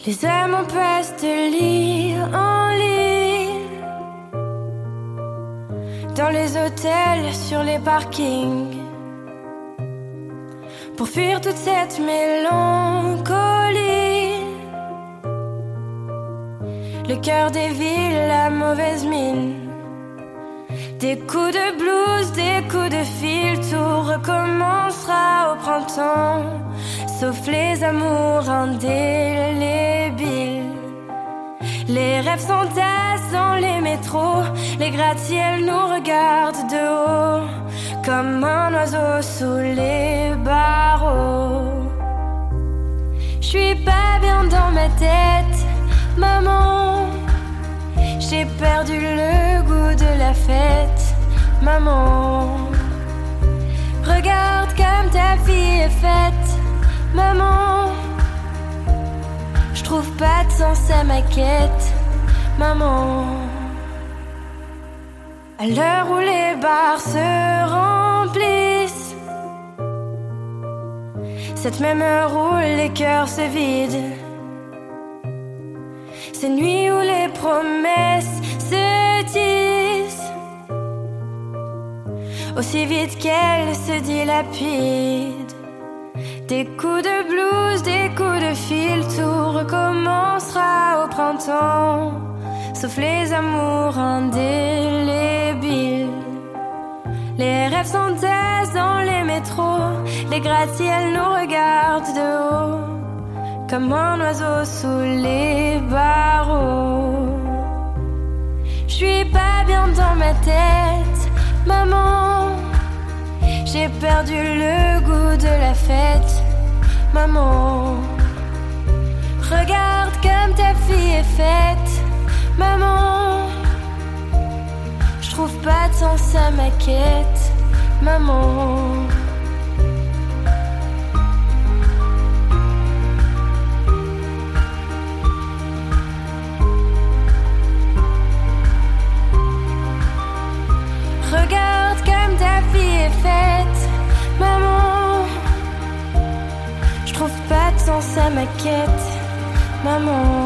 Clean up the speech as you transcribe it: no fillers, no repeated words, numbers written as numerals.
Les âmes en passent de lit en lit, dans les hôtels, sur les parkings, pour fuir toute cette mélancolie. Le cœur des villes, la mauvaise mine, des coups de blues, des coups de fil, tout recommencera au printemps, sauf les amours indélébiles. Les rêves s'entassent dans les métros, les gratte-ciels nous regardent de haut, comme un oiseau sous les barreaux. J'suis pas bien dans ma tête, maman. J'ai perdu le goût de la fête, maman. Regarde comme ta fille est faite, maman. J'trouve pas de sens à ma quête, maman. À l'heure où les bars se remplissent, cette même heure où les cœurs se vident, ces nuits où les promesses se disent aussi vite qu'elles se dilapident. Des coups de blues, des coups de fil, tout recommencera au printemps, sauf les amours indélébiles. Les rêves s'entassent dans les métros, les gratte-ciels nous regardent de haut, comme un oiseau sous les barreaux. J'suis pas bien dans ma tête, maman. J'ai perdu le goût de la fête, maman. Regarde comme ta fille est faite, maman. J'trouve pas de sens à ma quête, maman. Regarde comme ta fille est faite, maman. J'trouve pas de sens à ma quête, maman.